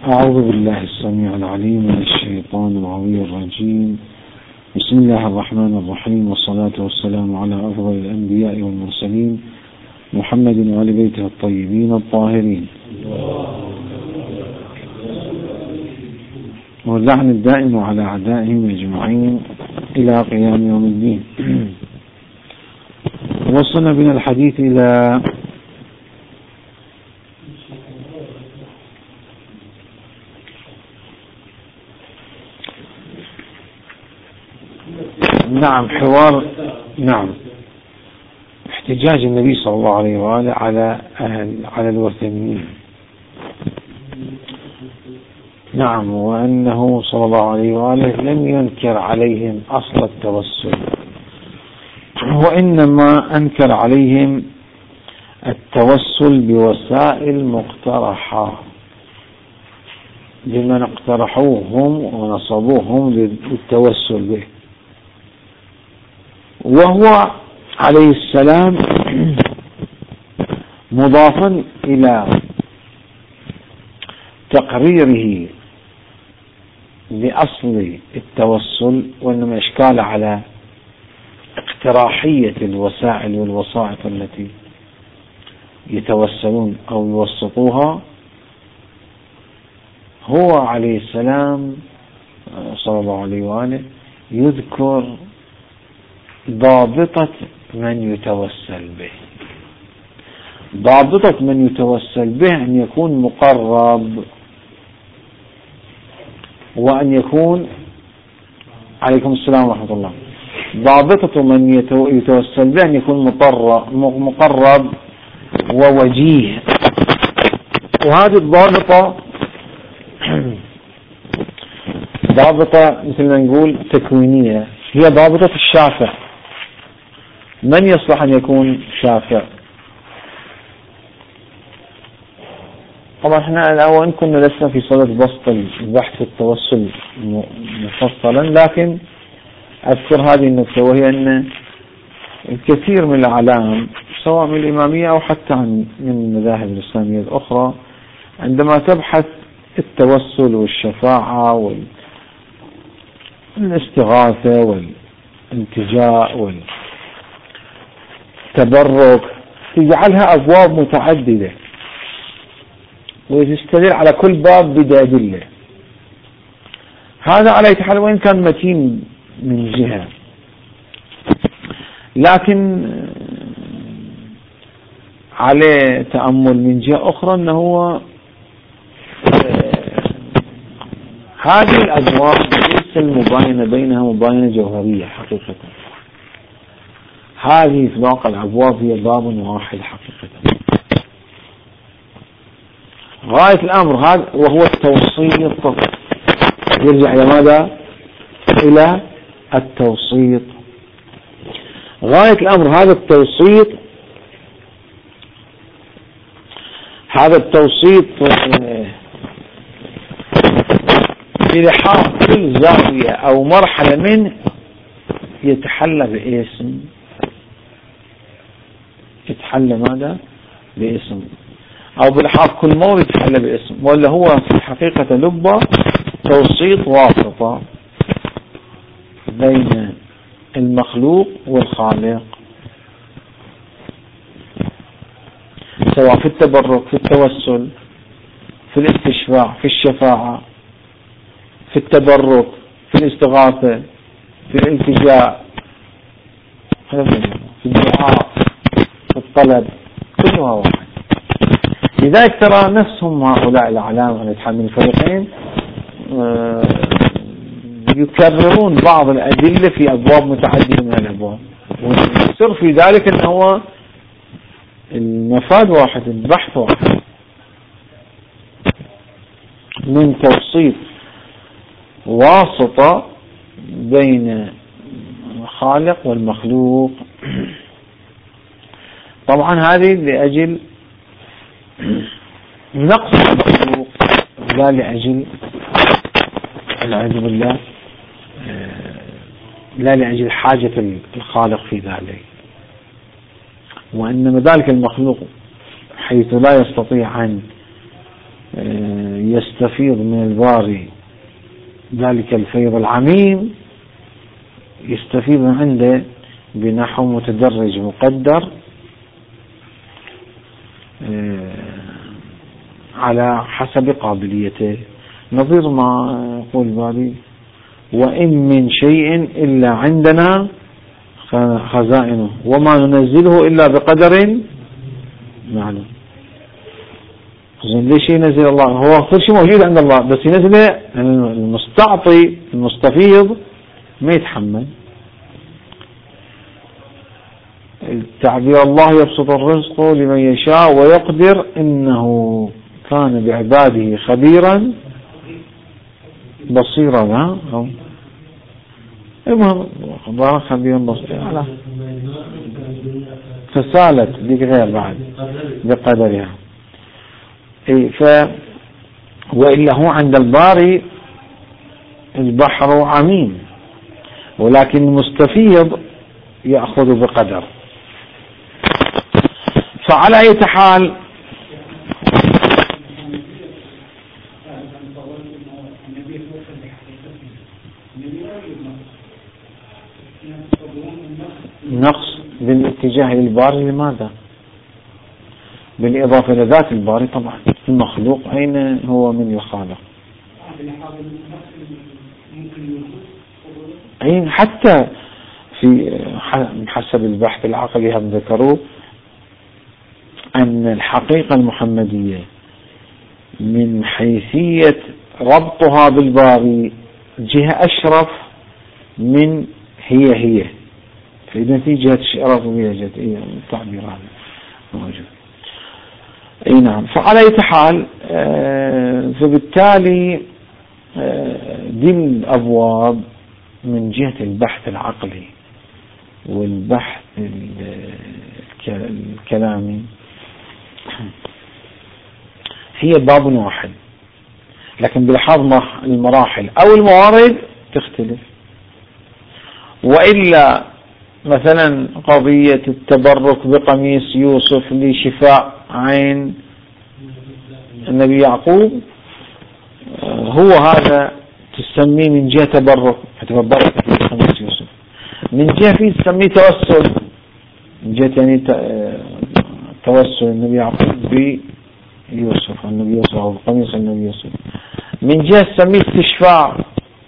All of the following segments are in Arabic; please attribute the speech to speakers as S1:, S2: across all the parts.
S1: أعوذ بالله السميع العليم من الشيطان العظيم الرجيم. بسم الله الرحمن الرحيم، والصلاة والسلام على أفضل الأنبياء والمرسلين محمد وآل بيته الطيبين الطاهرين، واللعن الدائم على أعدائهم أجمعين إلى قيام يوم الدين. وصلنا بنا الحديث إلى حوار احتجاج النبي صلى الله عليه وآله على الوثنيين. وأنه صلى الله عليه وآله لم ينكر عليهم أصل التوسل، وإنما أنكر عليهم التوسل بوسائل مقترحة لمن اقترحوهم ونصبوهم للتوسل به، وهو عليه السلام مضافا إلى تقريره لأصل التوسل، وإنما إشكال على اقتراحية الوسائل والوسائط التي يتوسلون أو يوسطوها. هو عليه السلام صلى الله عليه وآله يذكر ضابطة من يتوسل به. ضابطة من يتوسل به أن يكون مقرب، وأن يكون عليكم السلام ورحمة الله. ضابطة من يتوسل به أن يكون مقرب ووجيه، وهذه الضابطة ضابطة مثل ما نقول تكوينية، هي ضابطة الشافع. من يصلح أن يكون شافع؟ طبعا احنا الأول كنا لسنا في صدد بسط البحث في التوسل مفصلا، لكن أذكر هذه النقطة، وهي أن الكثير من الأعلام سواء من الإمامية أو حتى من المذاهب الإسلامية الأخرى عندما تبحث التوسل والشفاعة والاستغاثة والالتجاء والتبرك تجعلها أبواب متعددة، وتستدل على كل باب بدليل. هذا على أي حال وإن كان متين من جهة، لكن عليه تأمل من جهة أخرى أنه هو هذه الأبواب ليس المباينة بينها مباينة جوهرية حقيقة. هذه في واقع الأبواب هي باب واحد حقيقة. غاية الأمر هذا وهو التوسيط، يرجع إلى ماذا؟ إلى التوسيط. غاية الأمر هذا التوسيط في لحاظ كل زاوية أو مرحلة منه يتحلى باسم، يتحلى ماذا؟ باسم، أو بلحاظ كل موضع يتحلى باسم، ولا هو في الحقيقة لبة توسيط واسطة بين المخلوق والخالق، سواء في التبرك، في التوسل، في الاستشفاع، في الشفاعة، في التبرك، في الاستغاثة، في الالتجاء، في الدعاء، في الطلب، كلها واحد. لذلك ترى نفسهم هؤلاء الأعلام على يتحمل الفريقين يكررون بعض الأدلة في أبواب متعددة من الأبواب، والسر في ذلك أنه هو المفاد واحد، البحث واحد من توسيط واسطة بين الخالق والمخلوق. طبعا هذه لأجل نقص المخلوق، لا لأجل العياذ بالله لا لأجل حاجة الخالق في ذلك، وإنما ذلك المخلوق حيث لا يستطيع أن يستفيض من الباري ذلك الفيض العميم، يستفيض من عنده بنحو متدرج مقدر على حسب قابليته، نظير ما يقول الباري: وإن من شيء إلا عندنا خزائنه وما ننزله إلا بقدر معلوم. ليش ينزل الله؟ هو كل شيء موجود عند الله، بس ينزله المستعطي المستفيض ما يتحمل. التعبير: الله يبسط الرزق لمن يشاء ويقدر إنه كان بعباده خبيرا بصيرا. المهم خبيرا بصيرا، فسالت بغير بعد بقدرها. وإلا هو عند الباري البحر عميم، ولكن المستفيض يأخذ بقدر. فعلى أي حال نقص بالاتجاه للباري. لماذا؟ بالإضافة إلى ذات الباري طبعا. المخلوق أين هو من يخالق؟ أين حتى في حسب البحث العقلي هم ذكروا أن الحقيقة المحمدية من حيثية ربطها بالباري جهة أشرف من هي. فإذا في جهة شرف وهي جهة التعبير هذا موجود. أي نعم. فعلى أي حال فبالتالي دي الأبواب من جهة البحث العقلي والبحث الكلامي هي باب واحد، لكن بلحاظ المراحل أو الموارد تختلف. وإلا مثلا قضية التبرك بقميص يوسف لشفاء عين النبي يعقوب، هو هذا تسميه من جهة تبرك، فتبرك بقميص يوسف. من جهة فيه تسميه توسل، من جهة يعني توسل النبي يعقوب بيوسف، النبي يوسف أو قميص النبي يوسف. من جهة تسميه استشفاء،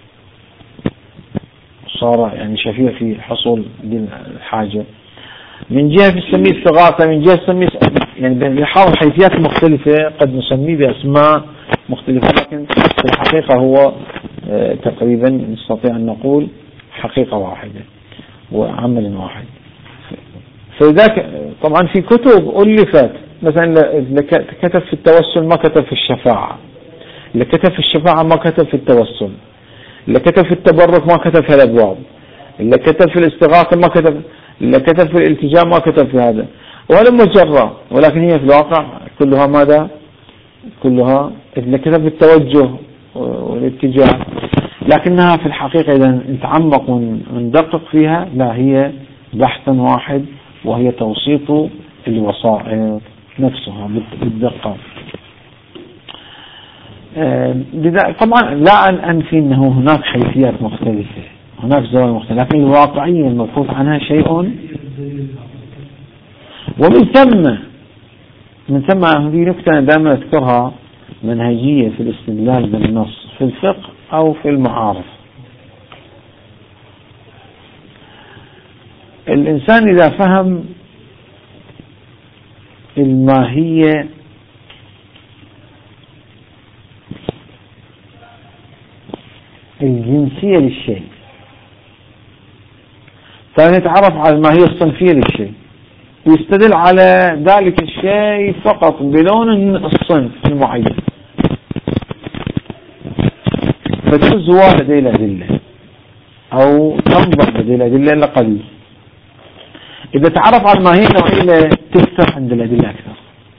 S1: صار يعني شفيع في حصول الحاجة. من جهة تسميه استغاثة، من جهة تسميه يعني بنحاول حيثيات مختلفة قد نسميه بأسماء مختلفة، لكن في الحقيقة هو تقريبا نستطيع أن نقول حقيقة واحدة وعمل واحد. فلذلك طبعا في كتب ألفت، مثلا اللي كتب في التوسل ما كتب في الشفاعة، اللي كتب في الشفاعة ما كتب في التوسل، اللي كتب في التبرك ما كتب في الأبواب، اللي كتب في الاستغاثة ما كتب، اللي كتب في الالتجاء ما كتب في هذا، ولا مجرة. ولكن هي في الواقع كلها ماذا؟ كلها اللي كتب في التوجه والاتجاه، لكنها في الحقيقة إذا نتعمق وندقق فيها لا، هي بحث واحد، وهي توسيط الوسائط نفسها بالدقة. طبعا لا أنفي أنه هناك حيثيات مختلفة، هناك زوايا مختلفة، لكن الواقعية المبحوث عنها شيء. ومن ثم في نكتة أنا دائما أذكرها، منهجية في الاستدلال بالنص في الفقه أو في المعارف. الإنسان إذا فهم الماهية الجنسية للشيء، فنتعرف على الماهية الصنفية للشيء، ويستدل على ذلك الشيء فقط بلون الصنف المعين، فتجوز لديه الأدلة أو تنظر لديه الأدلة إلا قليل. إذا تعرف على الماهية النوعية تكثر عند الأدلة أكثر.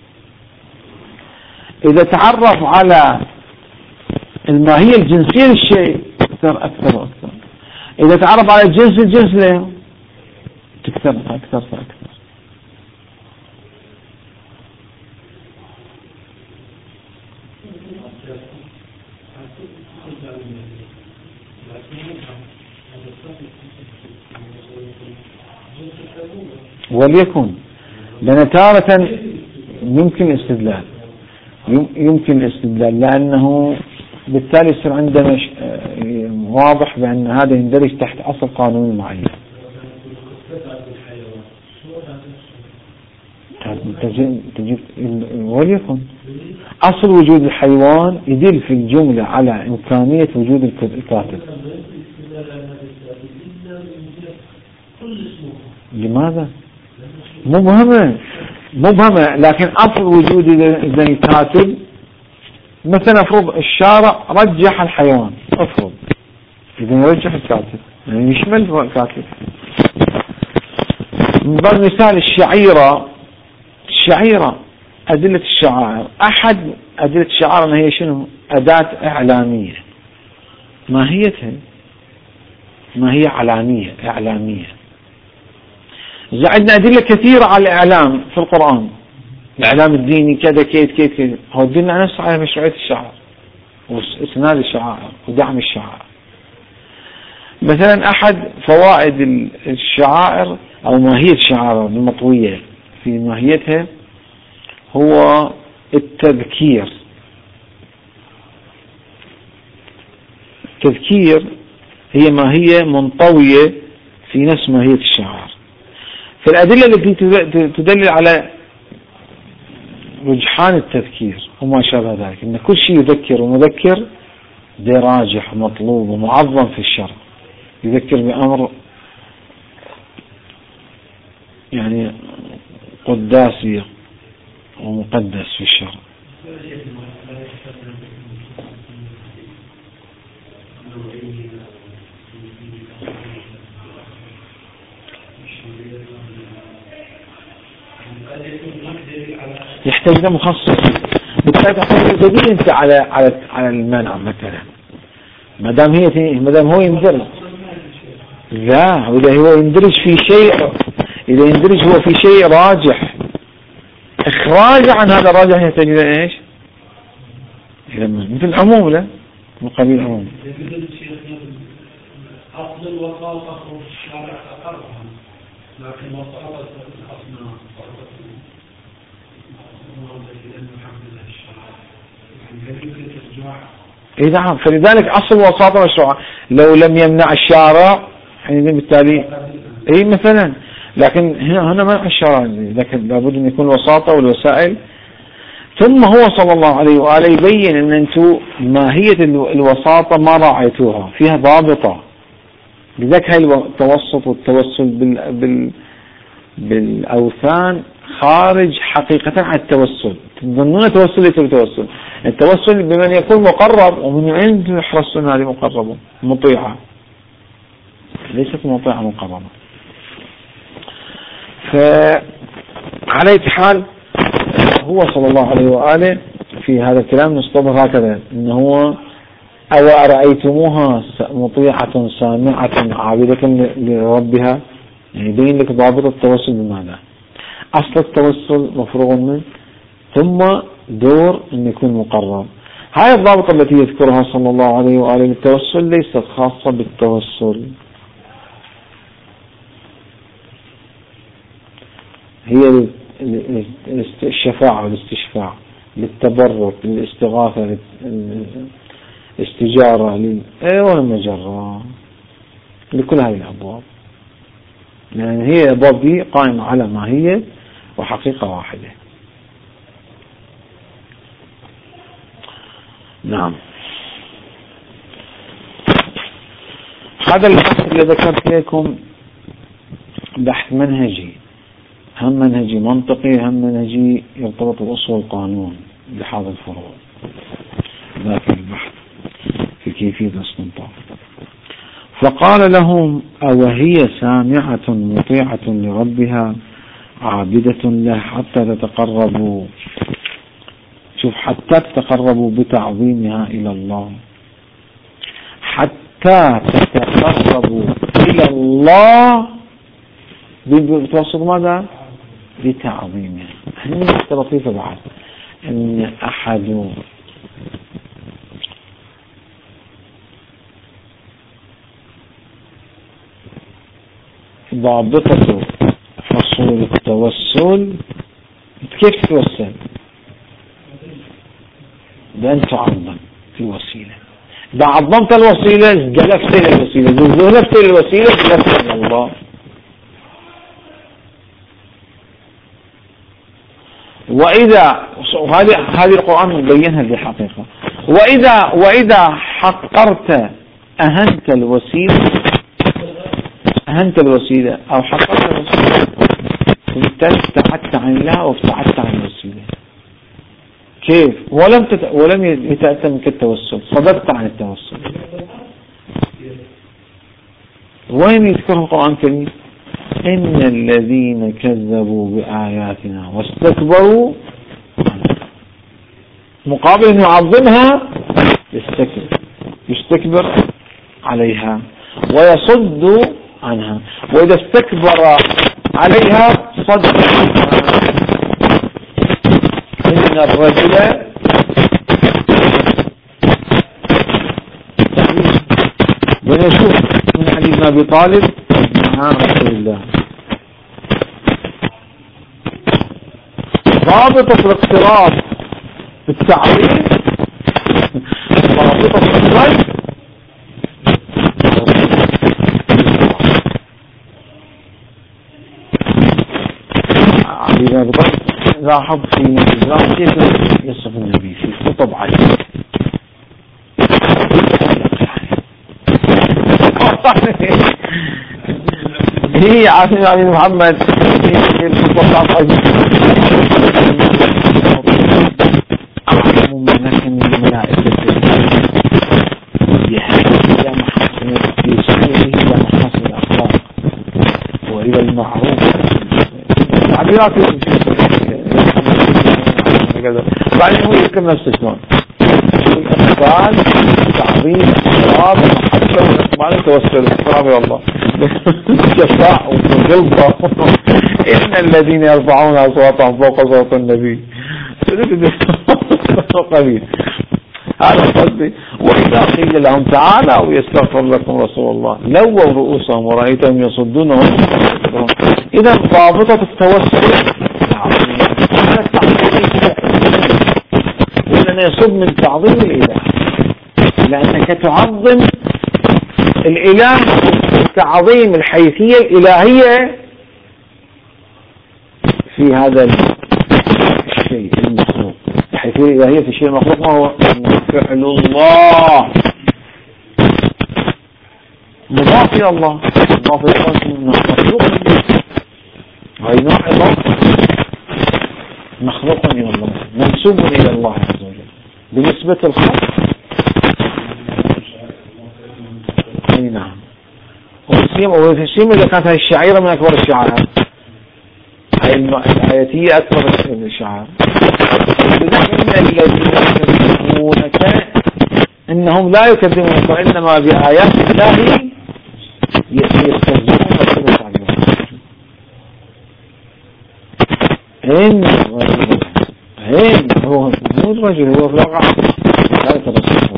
S1: إذا تعرف على الماهية الجنسية للشيء تكثر أكثر وأكثر. إذا تعرف على الجنس له تكثر أكثر فأكثر. وليكن لأن تارة يمكن استدلال لأنه بالتالي يصير عندنا واضح بأن هذا يندرج تحت أصل قانوني معين. تجيب وليكن أصل وجود الحيوان يدل في الجملة على إمكانية وجود الكاتب. لماذا؟ مبهمة لكن أصل وجود الكاتب مثلا افرض الشارع رجح الحيوان، افرض إذا يرجح الكاتب يعني يشمل الكاتب. من ضمن مثال الشعيرة أدلة الشعائر، أحد أدلة الشعائر أنها هي شنو؟ أداة إعلامية. ماهيتها ما هي إعلامية. عندنا أدلة كثيرة على الإعلام في القرآن، الإعلام الديني كذا كيت هو دلنا نفسه على مشروعية الشعائر وإسناد الشعائر ودعم الشعائر. مثلا أحد فوائد الشعائر أو ماهية الشعائر المطوية في ماهيتها هو التذكير هي ماهية منطوية في نفس ماهية الشعائر. فالأدلة التي تدل على رجحان التذكير وما شابه ذلك، إن كل شيء يذكر ومذكر ده راجح ومطلوب ومعظم في الشرع. يذكر بأمر يعني قداسي ومقدس في الشرع. يحتاج له مخصص. بالتالي تحتاج دليل انت على المنع مثلا، ما دام هو يندرج. لا، واذا هو يندرج في شيء، اذا يندرج هو في شيء راجح، اخراج عن هذا الراجح يحتاج الى ايش؟ الى مثل العموم، لا من قبيل العموم.
S2: اصل الوساطه الشارع اقرها، لكن وساطه الاصنام
S1: نعم. فلذلك أصل وساطة مشروعة لو لم يمنع الشارع حينئذ بالتالي مثلا، لكن هنا منع الشارع، لكن لابد أن يكون الوساطة والوسائل. ثم هو صلى الله عليه وآله يبين أن أنتم ماهية الوساطة ما راعيتوها، فيها ضابطة. لذلك هاي التوسط والتوسل بالأوثان خارج حقيقة عن التوسل. تظنون التوسل ليس بتوسل، التوسل بمن يكون مقرب، ومن عند يحرصون هذه مقربة مطيعة، ليست مطيعة مقربة. فعلى أي حال هو صلى الله عليه وآله في هذا الكلام نستظهر هكذا، إنه هو أو أرأيتموها مطيعة سامعة عابدة لربها، يعني يبين لك ضابط التوسل بمعنى أصل التوسل مفروغ منه، ثم دور أن يكون مقرر. هاي الضابطة التي يذكرها صلى الله عليه وآله للتوسل ليست خاصة بالتوسل، هي الشفاعة والاستشفاع، للتبرك، للاستغاثة، للاستجارة، والمجرة، لكل هذه الأبواب. لأن هي الأبواب دي قائمة على ماهية وحقيقة واحدة. نعم. هذا البحث اللي ذكرت لكم بحث منهجي، هم منهجي منطقي، هم منهجي يرتبط بأصول القانون لحاظ الفروع. ذاك البحث في كيفية الاستنطاق. فقال لهم: أوهي سامعة مطيعة لربها عابدة له حتى تتقربوا، شوف، حتى تتقربوا بتعظيمها إلى الله، حتى تتقربوا إلى الله بتوسط ماذا؟ بتعظيمها. هنا نقطة لطيفة بعد، أن أحد ضابطة حصول التوسل كيف تتوسل؟ بأن تعظم في وسيلة. إذا عظمت الوسيلة جلفت إلى الوسيلة، جلفت إلى الوسيلة جلفت إلى الله. وإذا هذه القرآن مبينها بالحقيقة. وإذا حقرت أهنت الوسيلة أو حقرت الوسيلة ابتعدت عن الله وابتعدت عن الوسيلة. كيف؟ ولم يتأتى منك التوسل، صدقت عن التوسل. وين يذكر القرآن الكريم؟ إن الذين كذبوا بآياتنا واستكبروا مقابل أن يعظمها يستكبر عليها ويصد عنها، وإذا استكبر عليها صد عنها. إن الرجل ونشوف من حديث أبي طالب مع رسول الله ضابطة الاقتراب بالتعظيم، ضابطة الرد علي أبي طالب لاحظ في نظام كيف يصف النبي في خطب عديدة. هي عاصم علي محمد في الخطب أعلم منك من الملائكة يحيي إلى محاسن يسيره إلى محاسن الأخلاق وإلى المعروف تعبيرات بعدين هو يذكر نفسه شلون الأطفال تعظيم احترام محبة ونسمع توسل احترام يا الله جفاء وجلطة. إن الذين يرفعون أصواتهم فوق صوت النبي قليل. هذا قصدي. وإذا قيل لهم تعالوا ويستغفر لكم رسول الله لووا رؤوسهم ورأيتهم يصدونهم. إذا ضابطة التوسل إننا يصب من تعظيم الإله، لأنك تعظم الإله تعظيم الحيثية الإلهية في هذا الشيء المخلوق. الحيثية الإلهية في الشيء المخلوق ما هو؟ فعل الله مضاف إلى الله، مضاف إلى الله مخلوق. هاي نوع إضافة مخلوق إلى الله منسوب إلى الله عز وجل. بالنسبة للخلق أي نعم. وسيما إذا كانت هذه الشعيرة من أكبر الشعائر، هاي الآياتية أكبر من الشعائر. إن الذين يكذبونك إنهم لا يكذبونك وإنما بآيات الله يستهزئون. إن هو مو الرجل، هو في الواقع لا يتبصر.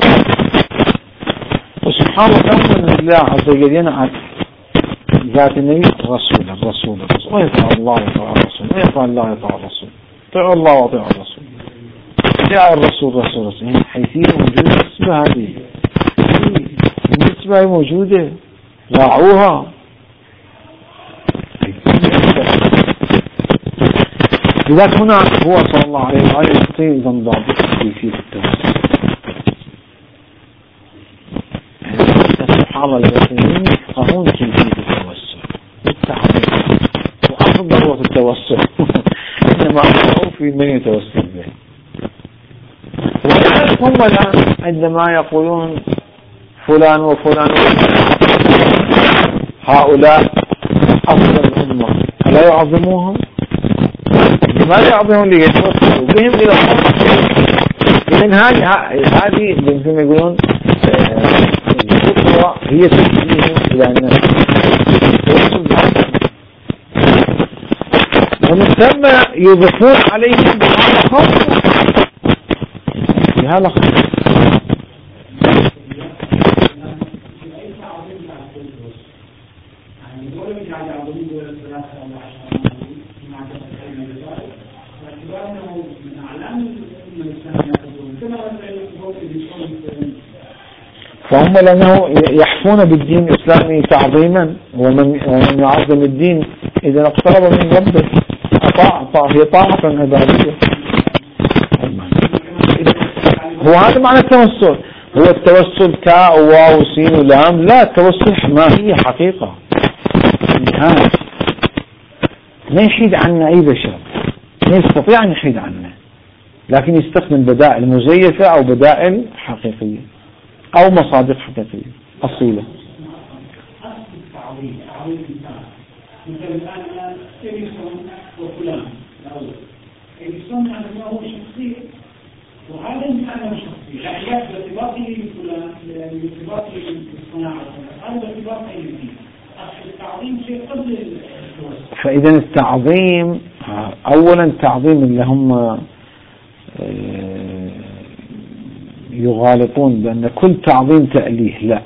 S1: وسبحان الله الله عز وجل ينعت ذات النبي الرسول ويطاع الله ويطاع الرسول، ويطاع الله ويطاع الرسول، طيعوا الله وطيعوا الرسول. طيع الرسول رسول حيثية موجودة بالنسبة هذه، بالنسبة موجودة راعوها. لذلك هنا هو صلى الله عليه وآله يستطيع إذا ضابط في التوسل. سبحان الله الذين يفقهون كيفية التوسل بالتعظيم وأخذ ضرورة التوسل إنما أخذوا في من يتوسل به. ولذلك هم الآن عندما يقولون فلان وفلان هؤلاء أفضل الأمة ألا يعظموهم؟ لماذا يعظمون ليتوسلوا بهم إلى الله؟ إذن هذه مثل ما يقولون الخطوة هي تسليم إلى الناس ومن ثم يضيفون عليهم بهذا خاص بهذا خاص.
S2: يعني
S1: فهم لأنه يحفون بالدين الإسلامي تعظيما، ومن يعظم الدين إذا اقترب من ربه هي طاعة عبادية. هو هذا معنى التوسل. هو التوسل كاء وواو وسين ولام؟ لا، التوسل ما هي حقيقة نهاية، ما يحيد عنا أي بشر، ما يستطيع أن يحيد عنا، لكن يستخدم بدائل مزيفة أو بدائل حقيقية أو مصادق حقيقية أصيلة.
S2: مثل الآن إديسون وفلان إديسون أنه هو شخصية، وهذا أنه شخصية لا بارتباطه بفلان بارتباطه بالصناعة، هذا بارتباطه بالدين. التعظيم شيء قبل التوسل.
S1: فإذا التعظيم أولا التعظيم اللي هم يغالطون بأن كل تعظيم تأليه، لا.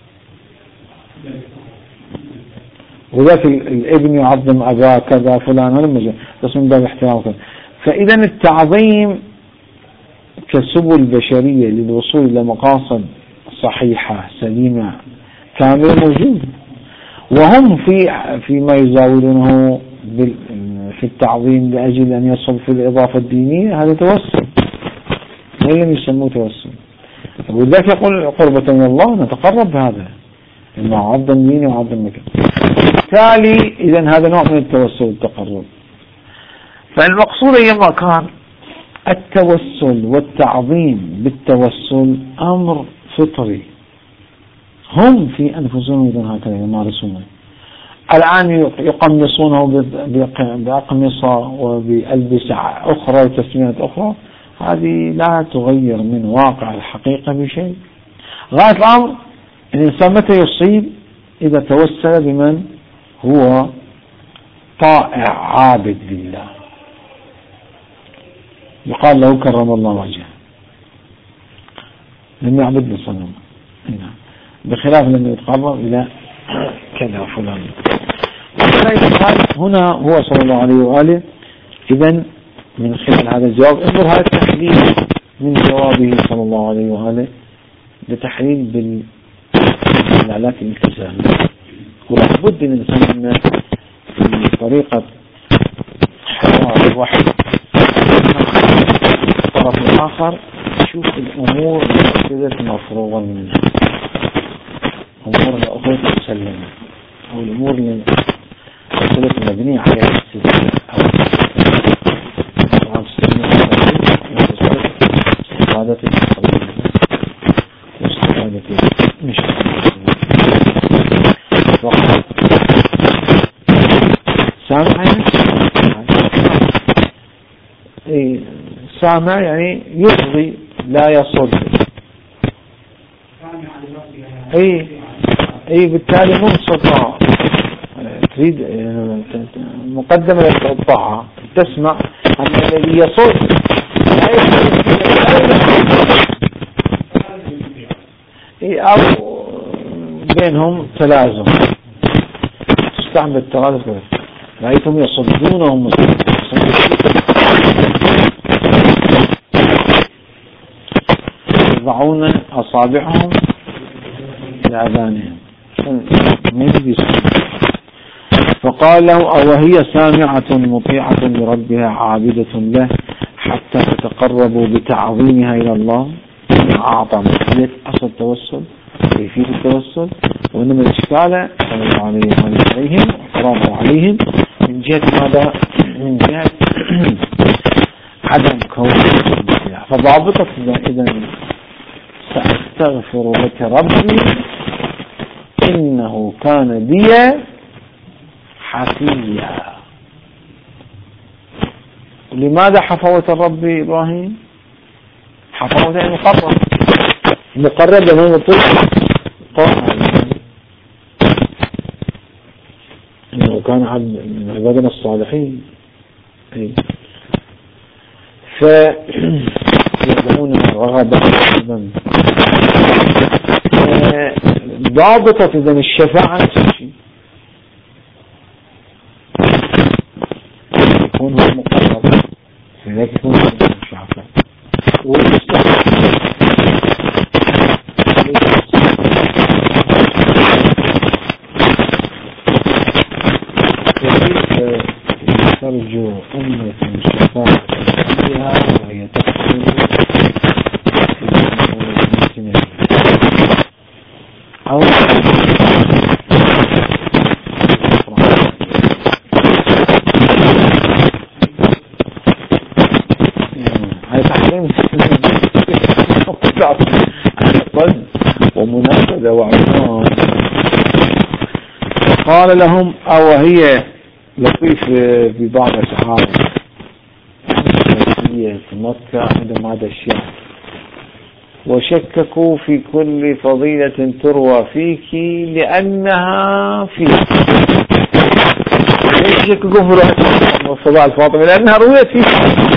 S1: وذاك الابن يعظم أباه كذا فلان، هذا مجال بس من باب احترام كذا. فإذا التعظيم كسبل بشرية للوصول إلى مقاصد صحيحة سليمة كاملة موجود، وهم فيما يزاولونه في التعظيم لأجل أن يصل في الإضافة الدينية، هذا توسل ولم يسموه توسل. ولذلك يقول قربة من الله نتقرب بهذا إنه عظم ديني وعظم مكان. بالتالي إذن هذا نوع من التوسل والتقرب. فالمقصود أيما كان التوسل والتعظيم بالتوسل أمر فطري، هم في أنفسهم إذن هكذا يمارسونه. الآن يقمصونه بأقمصة وبألبسة أخرى وتسميات أخرى، هذه لا تغير من واقع الحقيقة بشيء. غاية الأمر الإنسان متى يصيب؟ إذا توسل بمن هو طائع عابد لله، يقال له كرم الله وجهه، لم يعبد بصنم، بخلاف لما يتقرب إلى كذا فلان. هنا هو صلى الله عليه وآله إذن من خلال هذا الجواب انظر هذا التحليل من جوابه صلى الله عليه وآله لتحليل بالدلالات الالتزامية. ولابد من الإنسان في طريقة حوار الوحي الطرف الآخر يشوف الأمور التي مفروغة منها، أمور الأخرى تسلم، أو الأمور التي مبنية على الاستدلال أو استفادة التصرف واستفادة مش سامع سامع يعني يقضي لا يصد. بالتالي منصفة تريد مقدمة للطاعة تسمع أن الذي يصد لا يصد أو بينهم تلازم، تستعمل التلازم. رأيتم يصدونهم يضعون أصابعهم في آذانهم فقال له وهي سامعة مطيعة لربها عابدة له حتى تتقربوا بتعظيمها إلى الله. أعطى مسؤولية أصل التوسل كيفية التوسل، وإنما الإشكال صلى الله عليه وسلم احترامه عليهم من جهة ماذا؟ من جهة عدم كون فضابطة إذا سأستغفر لك ربي إنه كان بي حفيا. لماذا حفوة الرب إبراهيم؟ حفوة يعني مقرب لمن يطلق طاعة، إنه كان من عبادنا الصالحين. فيدعون رغبة ضابطة إذن الشفاعة نفس الشيء. هاي تحريم ومناسبة وعنوان. قال لهم أو هي لطيف في بعض أشعار مكة عندما هذا الشيء وشككوا في كل فضيلة تروى فيك لأنها فيك. ليش يشككوا في رؤية الصلاة الفاطمة؟ لأنها رويت فيك.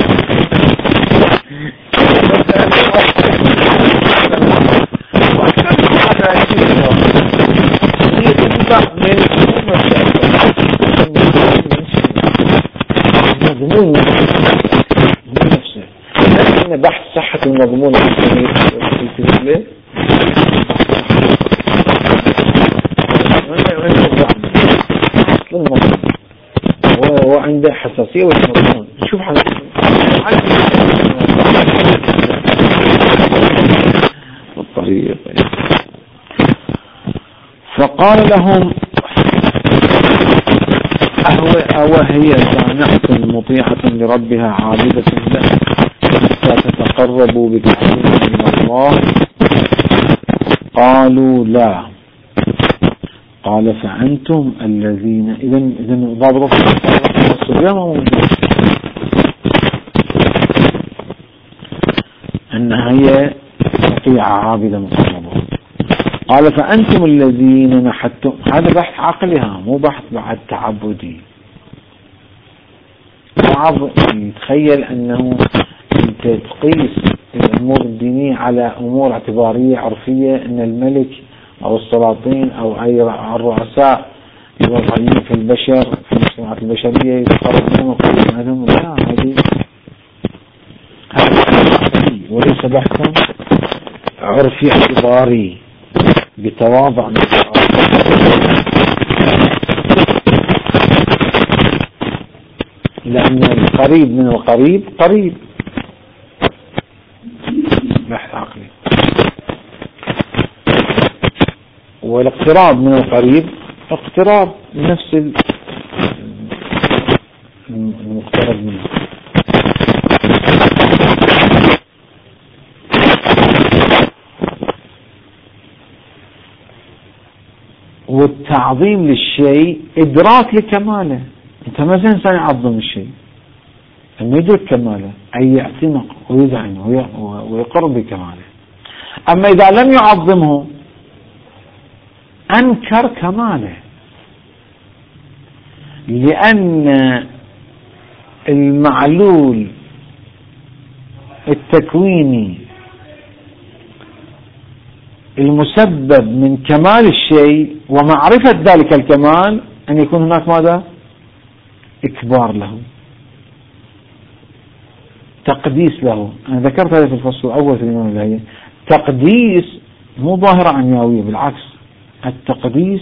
S1: مضمون نفسه، لكن بحث صحة المضمون هو عنده حساسية والمضمون نشوف الطريقة. فقال لهم أوهي سامحة مطيعة لربها عابدة له حتى تتقربوا بتعظيم من الله؟ قالوا لا. قال فأنتم الذين إذن ضابط الصبيان موجود أنها هي مطيعة عابدة مقربة. قال فأنتم الذين نحتم. هذا بحث عقلها مو بحث بعد تعبدي. بعض يتخيل أنه أنت تقيس الأمور الدينية على أمور اعتبارية عرفية، أن الملك أو السلاطين أو أي الرؤساء الوضعيين في البشر في المجتمعات البشرية يتقرب منهم ويقول لهم لا، هذا وليس بحثا عرفي اعتباري بتواضع من لأن القريب من القريب قريب. بحث عقلي. والاقتراب من القريب اقتراب نفس المقترب منه. والتعظيم للشيء إدراك لكماله. أنت ما زين إنسان يعظم الشيء أن يدرك كماله، أي يعتنق ويذعن ويقر بكماله. أما إذا لم يعظمه أنكر كماله، لأن المعلول التكويني المسبب من كمال الشيء ومعرفة ذلك الكمال أن يكون هناك ماذا؟ إكبار له، تقديس له. أنا ذكرت هذا في الفصل الأول في الإمام البهائي. تقديس مو ظاهرة عنيوية، بالعكس التقديس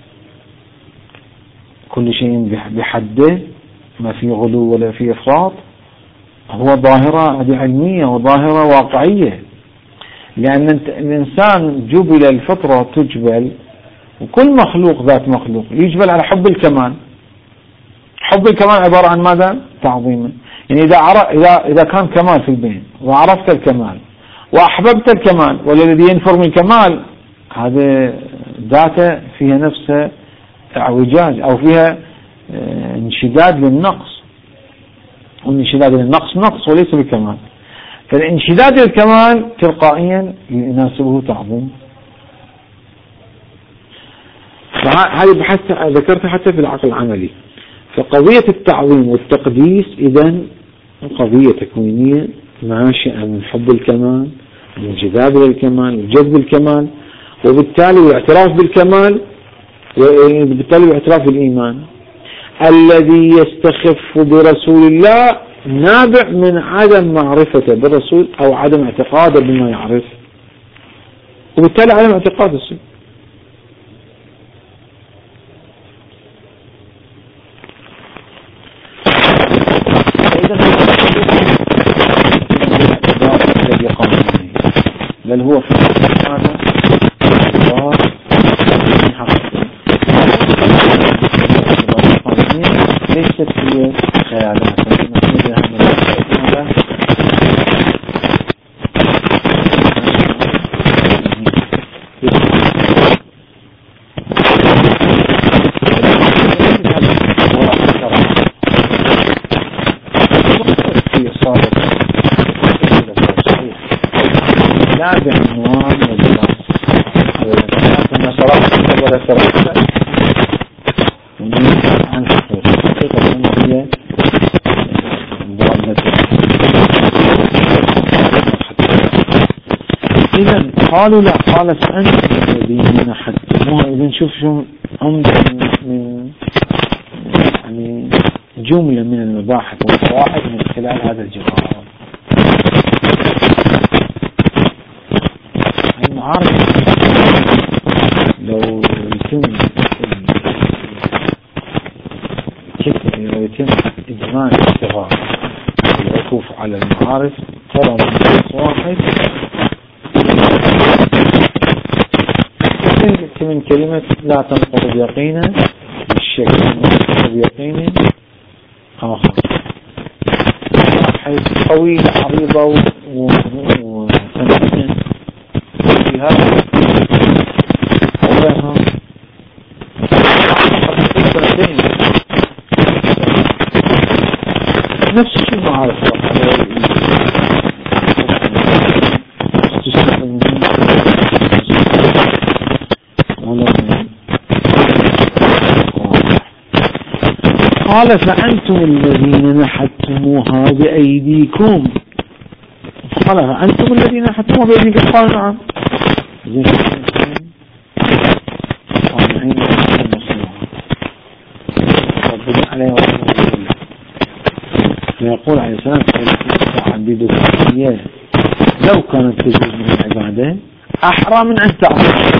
S1: كل شيء بحده، ما في غلو ولا في إفراط، هو ظاهرة علمية وظاهرة واقعية. لأن الإنسان جبل، الفطرة تجبل، وكل مخلوق ذات مخلوق يجبل على حب الكمال. حب الكمال عبارة عن ماذا؟ تعظيما. يعني إذا كان كمال في البين وعرفت الكمال وأحببت الكمال، والذي ينفر من الكمال هذا ذاته فيها نفسه اعوجاج أو فيها انشداد للنقص، والانشداد للنقص نقص وليس بالكمال. فالانشداد للكمال تلقائيا يناسبه تعظيم. هذه بحث ذكرتها حتى في العقل العملي. فقضية التعظيم والتقديس إذن قضية تكوينية ناشئة من حب الكمال، من انجذاب للكمال وجذب الكمال، وبالتالي الاعتراف بالكمال، وبالتالي الاعتراف بالإيمان. الذي يستخف برسول الله نابع من عدم معرفته بالرسول أو عدم اعتقاده بما يعرف، وبالتالي عدم اعتقاد السنة. بل هو في هذا ولا تركت عن حقيقة هي إذا قالوا لا، قال فأنتم الذين حكموها. إذا شوف شو عمدة من يعني جملة من المباحث والقواعد من خلال هذا الجواب. المعارف لو يتم إدمان الصغار والعكوف على المعارف ترى من واحد من كلمة لا تنقض بيقينا بالشك، تنقض بيقين آخر حيث طويلة عريضة وثمانية في هذا أولها نفس الشيء معارف قال فأنتم الذين نحتموها بأيديكم. قال فأنتم الذين نحتموها بأيديكم. قال نعم. ربنا عليه وسلم فيقول عليه السلام تعبدكم إياه لو كانت تجوز من العبادة أحرى من أن تعبد.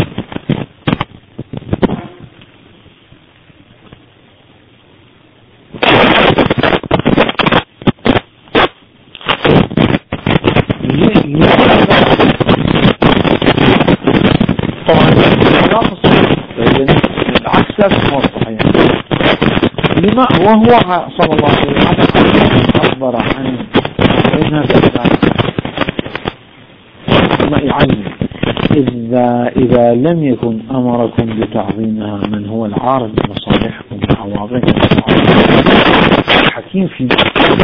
S1: لما وهو صلى الله عليه وسلم أخبر عن إنها ما يعلم إذا لم يكن أمركم بتعظيمها من هو العارف بمصالحكم وعواطفكم حكيم في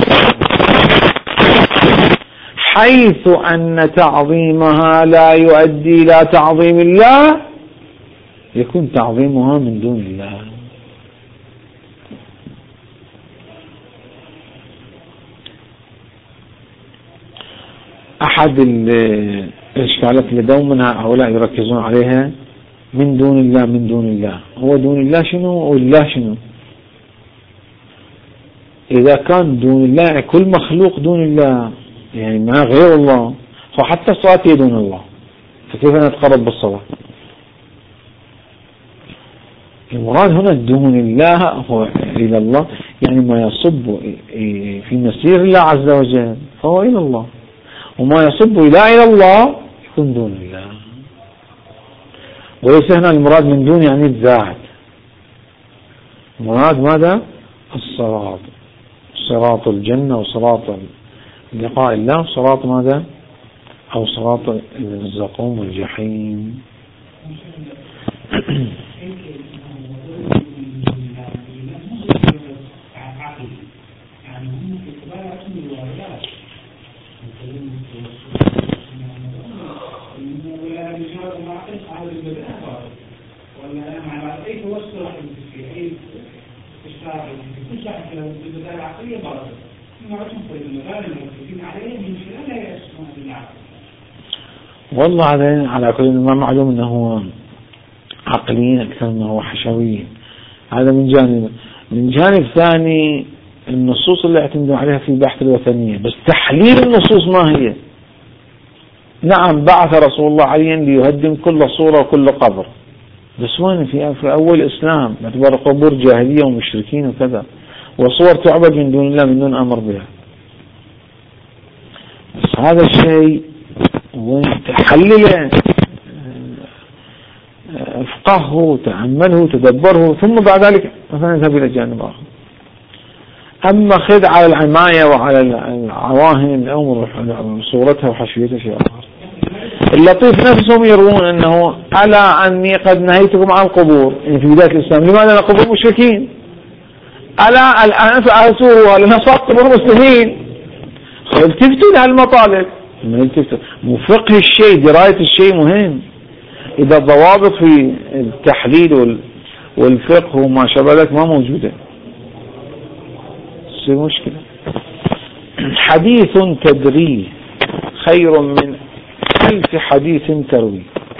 S1: حيث أن تعظيمها لا يؤدي إلى تعظيم الله يكون تعظيمها من دون الله. أحد الإشكالات اللي دوما هؤلاء يركزون عليها من دون الله من دون الله، هو دون الله شنو والله شنو؟ إذا كان دون الله كل مخلوق دون الله يعني ما غير الله، فحتى الصلاة هي دون الله، فكيف نتقرب بالصلاة؟ المراد هنا دون الله هو إلى الله، يعني ما يصب في مسير الله عز وجل فهو إلى الله، وما يصب إلى الله يكون دون الله. وليس هنا المراد من دون يعني الذات، المراد ماذا؟ الصراط، صراط الجنة وصراط لقاء الله، صراط ماذا؟ أو صراط الزقوم والجحيم. والله على كل ما معلوم أنه عقليين أكثر ما هو حشويين، هذا من جانب. من جانب ثاني النصوص اللي اعتمدوا عليها في بحث الوثنية، بس تحليل النصوص ما هي. نعم بعث رسول الله عليا ليهدم كل صورة وكل قبر، بس وين في أول إسلام باعتبار قبور جاهلية ومشركين وكذا، وصور تعبد من دون الله من دون أمر بها. بس هذا الشيء وين تحلله، افقهه، تأمله، تدبره، ثم بعد ذلك مثلا نذهب إلى جانب آخر. أما خذ على العماية وعلى العواهن الأمر صورتها وحشويتها شيء آخر. اللطيف نفسهم يروون أنه ألا أني قد نهيتكم عن القبور، يعني في بداية الإسلام لماذا قبور مشركين؟ ألا الآن فأسوها لنصاب قبور مسلمين. التفتوا لها المطالب، مو فقه الشيء، دراية الشيء مهم. إذا الضوابط في التحليل والفقه وما شابه ذلك ما موجودة تصير مشكلة. حديث تدريه خير من 1000 حديث تروي،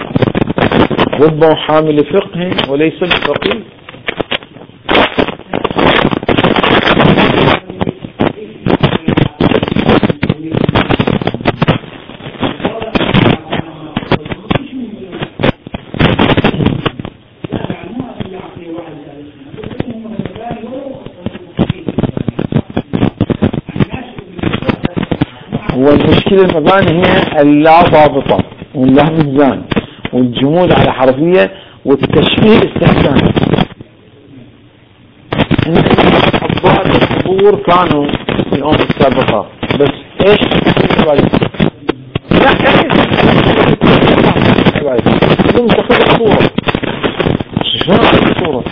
S1: رب حامل فقه وليس بفقيه. والمشكلة المباني هي اللا ضابطة واللهمزان والجمود على حرفية والتشبيه استحسان. حضار الصبور كانوا في الأمم السابقة، بس ايش لا بدون تاخذ الصورة شلون تاخذ الصورة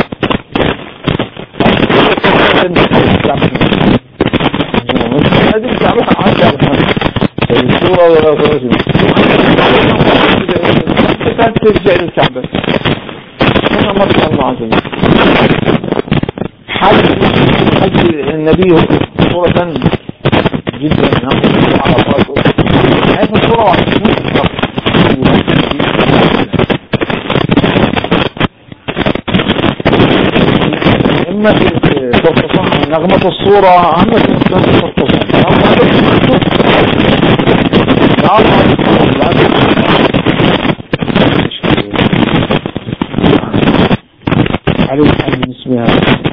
S1: لازم تعرفها عن الصورة ولا ترجم كانت ترجع للكعبة هنا مرة الله عز وجل. حج النبي صورة جدا على فرق هذه الصورة واحدة إما تصفح نغمة الصورة أهم عليه الحمد. بسم الله.